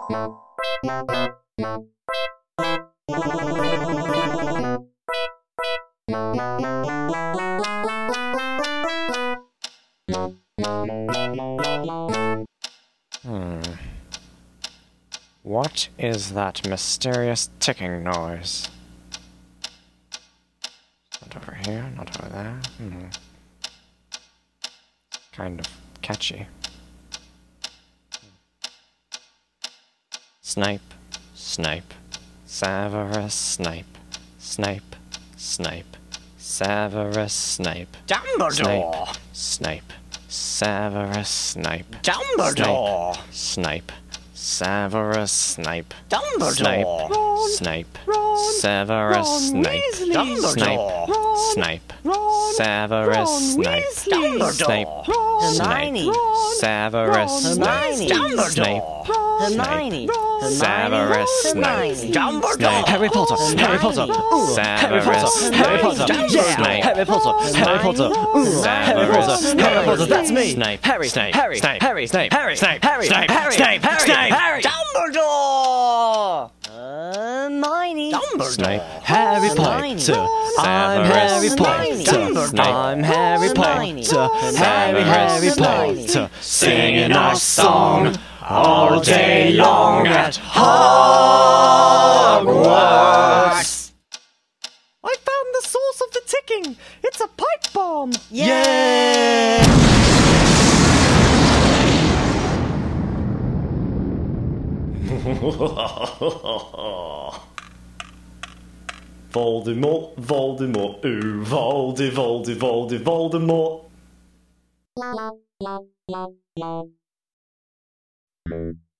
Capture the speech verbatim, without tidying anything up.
Hmm. What is that mysterious ticking noise? Not over here, not over there. Hmm. Kind of catchy. Snipe, Snipe, Severus Snape, Snape, Snape, Severus Snape, Dumbledore! Snape, Snape, Severus Snape, Dumbledore! Snape, Severus Snape, Dumbledore! Snape, Ron, Severus Ron Snape, Weasley. Snape, Ron, Snape, Ron, Severus Ron Snape, Weasley. Snape, Ron, Snape, Ron, Severus Ron Snape, Weasley. Snape, Hermione. Severus Snape, Dumbledore! Harry Potter. Harry Potter. Ooh, Harry Potter. Harry Potter. Yeah. Snape. Harry Potter. Harry Potter. Ooh, Harry Potter. Snape. Harry Potter. That's me. Snape. Harry. Snape. Harry. Snape. Harry. Snape. Harry. Snape. Harry. Snape. Harry. Snape. Harry. Harry. Dumbledore! Hermione. Dumbledore! Snape. Harry Hermione. Potter. I'm Harry Hermione. Potter. I'm Harry Hermione. Potter. Harry Harry Hermione. Potter. Singing our song all day long at Hogwarts. I found the source of the ticking! It's a pipe bomb! Yeah. Voldemort, Voldemort, ooh, Voldy, Voldy, Voldy, Voldemort.